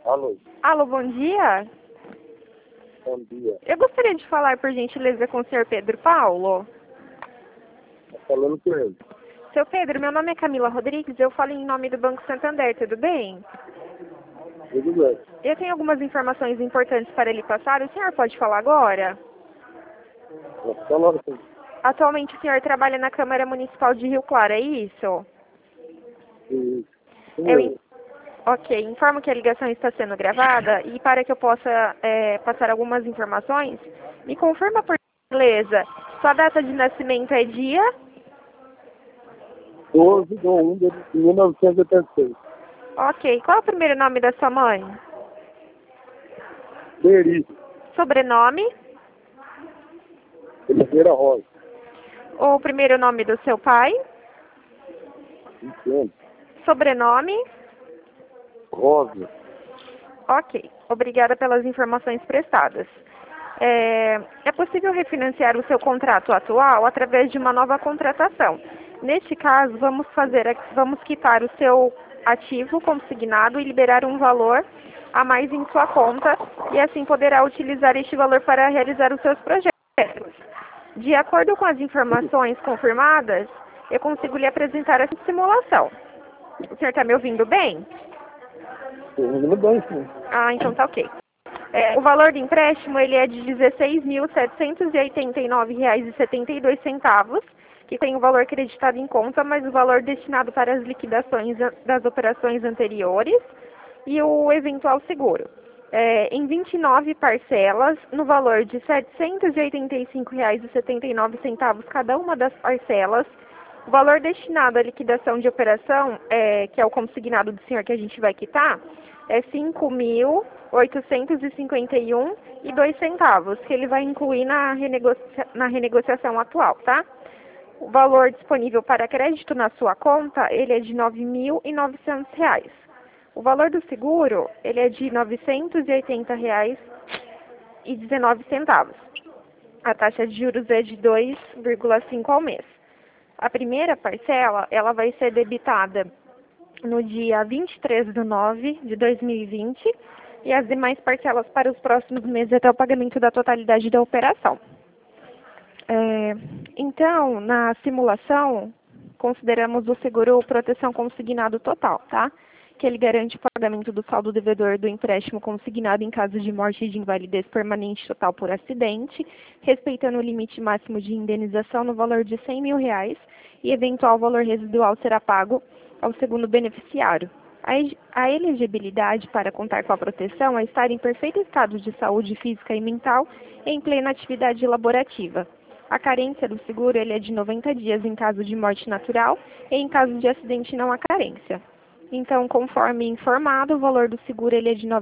Alô, Alô, bom dia. bom dia. Eu gostaria de falar, por gentileza, com o senhor Pedro Paulo. Tá falando com ele. Seu Pedro, meu nome é Camila Rodrigues, eu falo em nome do Banco Santander, tudo bem? Tudo bem. Eu tenho algumas informações importantes para lhe passar, o senhor pode falar agora? Tá falando com ele. Atualmente o senhor trabalha na Câmara Municipal de Rio Claro, é isso? Isso. Eu, in- ok, informo que a ligação está sendo gravada e para que eu possa passar algumas informações, me confirma por gentileza, sua data de nascimento é dia? 12 de 1 de 1986. Ok, qual é o primeiro nome da sua mãe? Beri, Sobrenome? Oliveira Rosa. O primeiro nome do seu pai? Entendo. Sobrenome? Rosa. Ok, obrigada pelas informações prestadas. É possível refinanciar o seu contrato atual através de uma nova contratação. Neste caso, vamos quitar o seu ativo consignado e liberar um valor a mais em sua conta e assim poderá utilizar este valor para realizar os seus projetos. De acordo com as informações confirmadas, eu consigo lhe apresentar essa simulação. O senhor está me ouvindo bem? Tô ouvindo bem, sim. Ah, então tá ok. O valor do empréstimo ele é de R$ 16.789,72, que tem o valor creditado em conta, mas o valor destinado para as liquidações das operações anteriores e o eventual seguro. Em 29 parcelas, no valor de R$ 785,79 cada uma das parcelas. O valor destinado à liquidação de operação, que é o consignado do senhor que a gente vai quitar, é R$ 5.851,02, que ele vai incluir na renegociação atual, tá? O valor disponível para crédito na sua conta, ele é de R$ 9.900. O valor do seguro, ele é de R$ 980,19. A taxa de juros é de 2,5 ao mês. A primeira parcela, ela vai ser debitada no dia 23/9/2020 e as demais parcelas para os próximos meses até o pagamento da totalidade da operação. Então, na simulação, consideramos o seguro proteção consignado total, tá? Que ele garante o pagamento do saldo devedor do empréstimo consignado em caso de morte e de invalidez permanente total por acidente, respeitando o limite máximo de indenização no valor de R$ 100 mil e eventual valor residual será pago ao segundo beneficiário. A elegibilidade para contar com a proteção é estar em perfeito estado de saúde física e mental e em plena atividade laborativa. A carência do seguro ele é de 90 dias em caso de morte natural e em caso de acidente não há carência. Então, conforme informado, o valor do seguro ele é de R$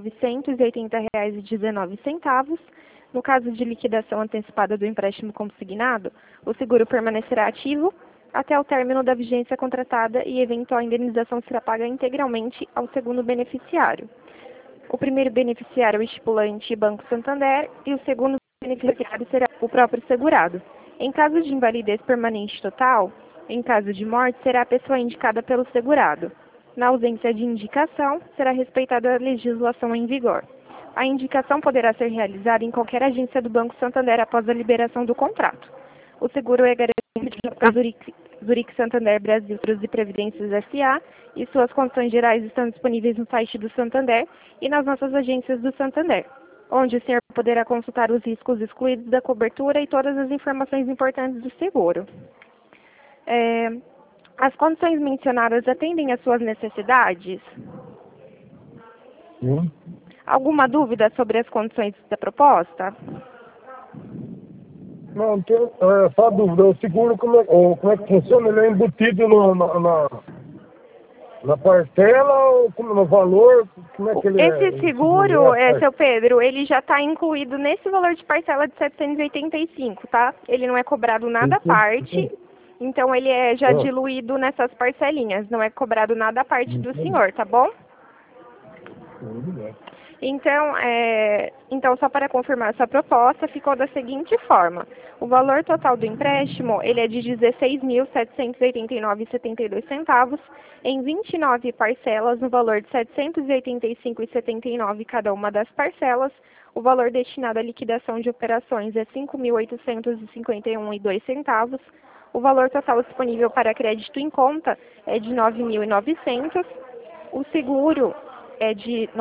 980,19. No caso de liquidação antecipada do empréstimo consignado, o seguro permanecerá ativo até o término da vigência contratada e eventual indenização será paga integralmente ao segundo beneficiário. O primeiro beneficiário é o estipulante Banco Santander e o segundo beneficiário será o próprio segurado. Em caso de invalidez permanente total, em caso de morte, será a pessoa indicada pelo segurado. Na ausência de indicação, será respeitada a legislação em vigor. A indicação poderá ser realizada em qualquer agência do Banco Santander após a liberação do contrato. O seguro é garantido pela Zurich Santander Brasil Seguros e Previdências S.A. e suas condições gerais estão disponíveis no site do Santander e nas nossas agências do Santander, onde o senhor poderá consultar os riscos excluídos da cobertura e todas as informações importantes do seguro. As condições mencionadas atendem às suas necessidades? Sim. Alguma dúvida sobre as condições da proposta? Não, tem só dúvida. O seguro, como é que funciona? Ele é embutido na parcela ou no valor? Como é que ele é? Esse seguro, seu Pedro, ele já está incluído nesse valor de parcela de 785, tá? Ele não é cobrado nada à parte, então ele é já diluído nessas parcelinhas, não é cobrado nada à parte do senhor, tá bom? Então, só para confirmar sua proposta, ficou da seguinte forma. O valor total do empréstimo ele é de R$ 16.789,72 em 29 parcelas, no valor de R$ 785,79 cada uma das parcelas. O valor destinado à liquidação de operações é R$ 5.851,02. O valor total disponível para crédito em conta é de R$ 9.900. O seguro é de R$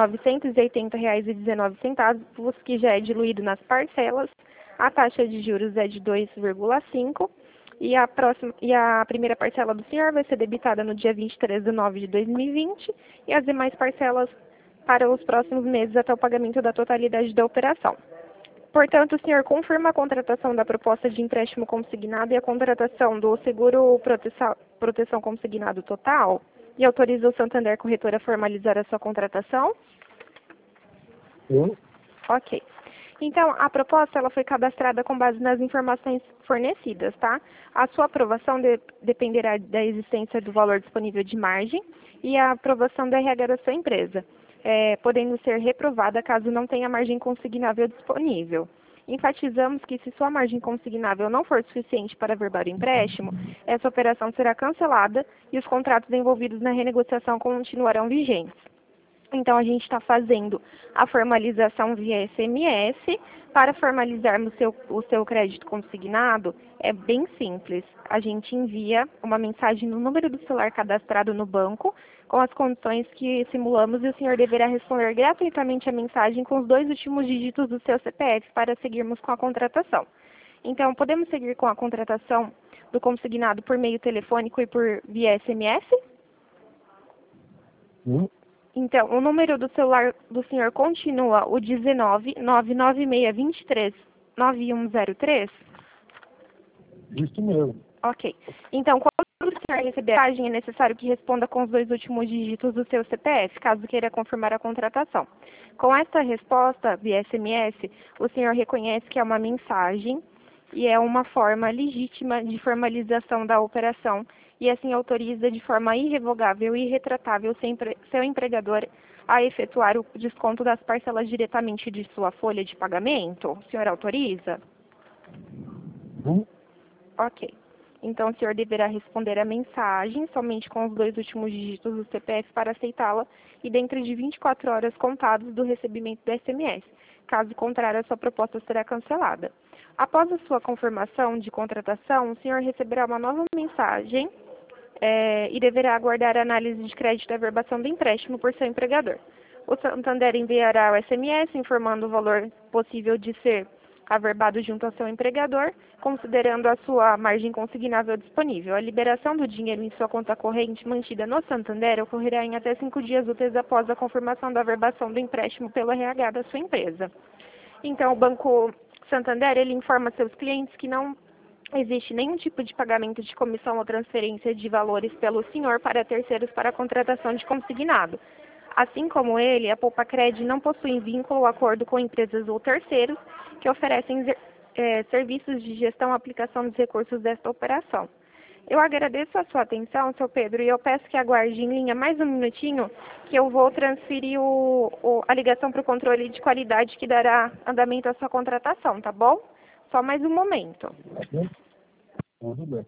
980,19, que já é diluído nas parcelas. A taxa de juros é de 2,5%. E a primeira parcela do senhor vai ser debitada no dia 23 de nove de 2020 e as demais parcelas para os próximos meses até o pagamento da totalidade da operação. Portanto, o senhor confirma a contratação da proposta de empréstimo consignado e a contratação do seguro proteção consignado total e autoriza o Santander Corretora a formalizar a sua contratação? Sim. Ok. Então, a proposta ela foi cadastrada com base nas informações fornecidas, tá? A sua aprovação dependerá da existência do valor disponível de margem e a aprovação da RH da sua empresa, podendo ser reprovada caso não tenha margem consignável disponível. Enfatizamos que se sua margem consignável não for suficiente para averbar o empréstimo, essa operação será cancelada e os contratos envolvidos na renegociação continuarão vigentes. Então, a gente está fazendo a formalização via SMS. Para formalizarmos o seu crédito consignado, é bem simples. A gente envia uma mensagem no número do celular cadastrado no banco, com as condições que simulamos, e o senhor deverá responder gratuitamente a mensagem com os 2 últimos dígitos do seu CPF para seguirmos com a contratação. Então, podemos seguir com a contratação do consignado por meio telefônico e por via SMS? Sim. Então, o número do celular do senhor continua o 19 99623 9103? Isso mesmo. Ok. Então, quando o senhor receber a mensagem, é necessário que responda com os 2 últimos dígitos do seu CPF, caso queira confirmar a contratação. Com esta resposta via SMS, o senhor reconhece que é uma mensagem e é uma forma legítima de formalização da operação e assim autoriza de forma irrevogável e irretratável seu empregador a efetuar o desconto das parcelas diretamente de sua folha de pagamento? O senhor autoriza? Sim. Ok. Então, o senhor deverá responder a mensagem somente com os 2 últimos dígitos do CPF para aceitá-la e dentro de 24 horas contados do recebimento do SMS. Caso contrário, a sua proposta será cancelada. Após a sua confirmação de contratação, o senhor receberá uma nova mensagem e deverá aguardar a análise de crédito e averbação do empréstimo por seu empregador. O Santander enviará o SMS informando o valor possível de ser averbado junto ao seu empregador, considerando a sua margem consignável disponível. A liberação do dinheiro em sua conta corrente mantida no Santander ocorrerá em até 5 dias úteis após a confirmação da averbação do empréstimo pelo RH da sua empresa. Então, o Banco Santander ele informa seus clientes que não existe nenhum tipo de pagamento de comissão ou transferência de valores pelo senhor para terceiros para a contratação de consignado. Assim como ele, a Poupa-Cred não possui vínculo ou acordo com empresas ou terceiros que oferecem serviços de gestão e aplicação dos recursos desta operação. Eu agradeço a sua atenção, seu Pedro, e eu peço que aguarde em linha mais um minutinho, que eu vou transferir a ligação para o controle de qualidade que dará andamento à sua contratação, tá bom? Só mais um momento. Sim. Tudo bem.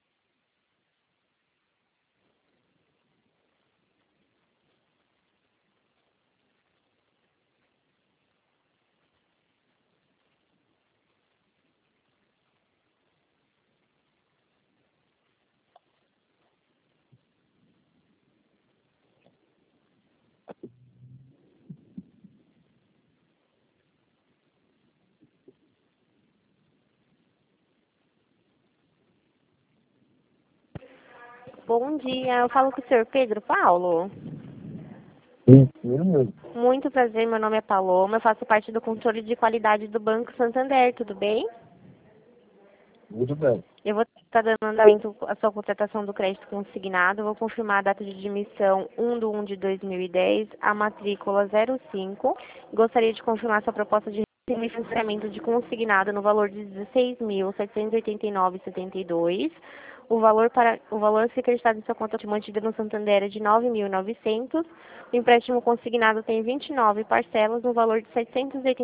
Bom dia, eu falo com o senhor Pedro Paulo. Sim, isso mesmo. Muito prazer, meu nome é Paloma, eu faço parte do controle de qualidade do Banco Santander, tudo bem? Muito bem. Eu vou estar dando andamento à sua contratação do crédito consignado, vou confirmar a data de admissão 1/1/2010, a matrícula 05. Gostaria de confirmar sua proposta de financiamento de consignado no valor de R$ 16.789,72. O valor a ser acreditado em sua conta mantida no Santander é de R$ 9.900. O empréstimo consignado tem 29 parcelas no valor de R$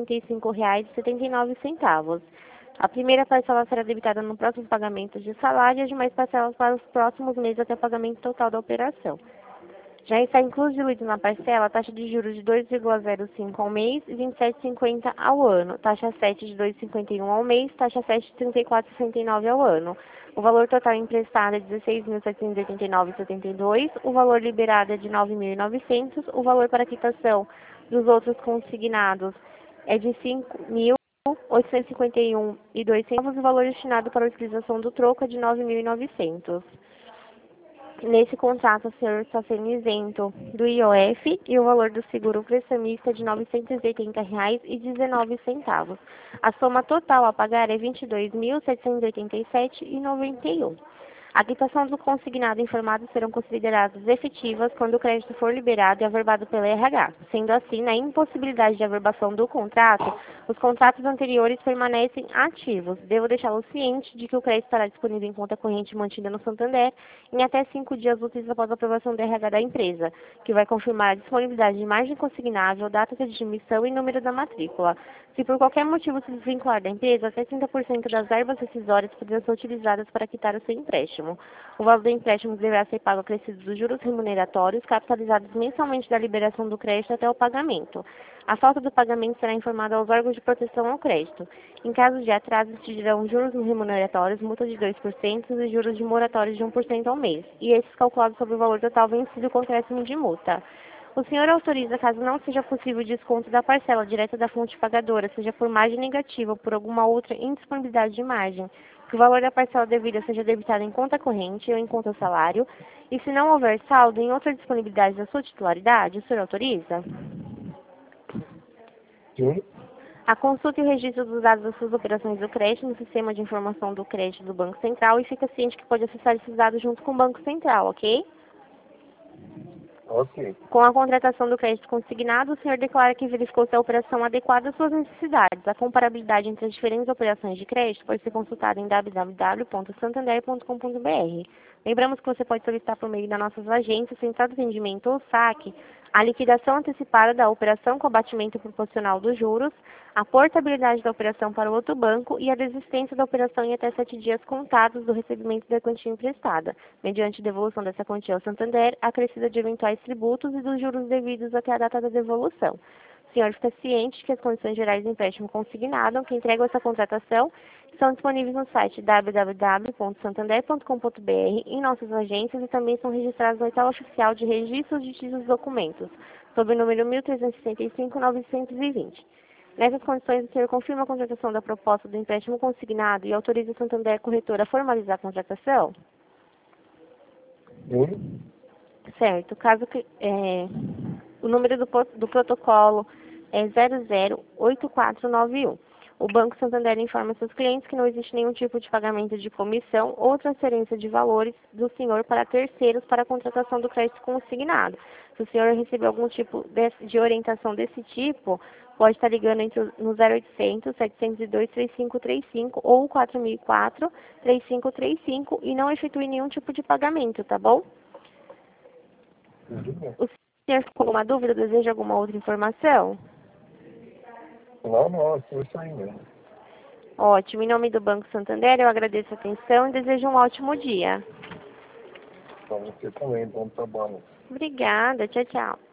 785,79. A primeira parcela será debitada no próximo pagamento de salário e as demais parcelas para os próximos meses até o pagamento total da operação. Já está incluído na parcela a taxa de juros de 2,05 ao mês e 27,50 ao ano, taxa 7 de 2,51 ao mês, taxa 7 de 34,69 ao ano. O valor total emprestado é de 16.789,72, o valor liberado é de 9.900, o valor para quitação dos outros consignados é de 5.851,02, o valor destinado para a utilização do troco é de 9.900. Nesse contrato, o senhor está sendo isento do IOF e o valor do seguro prestamista é de R$ 980,19. A soma total a pagar é R$ 22.787,91. A quitação do consignado informado serão consideradas efetivas quando o crédito for liberado e averbado pela RH. Sendo assim, na impossibilidade de averbação do contrato, os contratos anteriores permanecem ativos. Devo deixá-lo ciente de que o crédito estará disponível em conta corrente mantida no Santander em até 5 dias úteis após a aprovação do RH da empresa, que vai confirmar a disponibilidade de margem consignável, data de admissão e número da matrícula. Se por qualquer motivo se desvincular da empresa, até 30% das verbas rescisórias poderão ser utilizadas para quitar o seu empréstimo. O valor do empréstimo deverá ser pago acrescido dos juros remuneratórios, capitalizados mensalmente da liberação do crédito até o pagamento. A falta do pagamento será informada aos órgãos de proteção ao crédito. Em caso de atraso, incidirão juros remuneratórios, multa de 2% e juros de moratórios de 1% ao mês, e esses calculados sobre o valor total vencido com acréscimo de multa. O senhor autoriza, caso não seja possível o desconto da parcela direta da fonte pagadora, seja por margem negativa ou por alguma outra indisponibilidade de margem, que o valor da parcela devida seja debitado em conta corrente ou em conta salário, e se não houver saldo em outra disponibilidade da sua titularidade, o senhor autoriza? Sim. A consulta e o registro dos dados das suas operações do crédito no sistema de informação do crédito do Banco Central e fica ciente que pode acessar esses dados junto com o Banco Central, ok? Ok. Com a contratação do crédito consignado, o senhor declara que verificou se a operação adequada às suas necessidades. A comparabilidade entre as diferentes operações de crédito pode ser consultada em www.santander.com.br. Lembramos que você pode solicitar por meio das nossas agências, central de atendimento ou saque, a liquidação antecipada da operação com abatimento proporcional dos juros, a portabilidade da operação para o outro banco e a desistência da operação em até 7 dias contados do recebimento da quantia emprestada, mediante devolução dessa quantia ao Santander, acrescida de eventuais tributos e dos juros devidos até a data da devolução. O senhor fica ciente que as condições gerais do empréstimo consignado, que entregam essa contratação, são disponíveis no site www.santander.com.br, em nossas agências e também são registradas no edital oficial de registros de títulos e documentos, sob o número 1365-920. Nessas condições, o senhor confirma a contratação da proposta do empréstimo consignado e autoriza o Santander Corretora a formalizar a contratação? Sim. Certo. Caso que o número do protocolo é 008491. O Banco Santander informa seus clientes que não existe nenhum tipo de pagamento de comissão ou transferência de valores do senhor para terceiros para a contratação do crédito consignado. Se o senhor receber algum tipo de orientação desse tipo, pode estar ligando no 0800 702 3535 ou 4004 3535 e não efetue nenhum tipo de pagamento, tá bom? Tudo bem. O senhor ficou com alguma dúvida? Deseja alguma outra informação? Não, é isso aí mesmo. Ótimo. Em nome do Banco Santander, eu agradeço a atenção e desejo um ótimo dia. Para você também, bom trabalho. Obrigada. Tchau, tchau.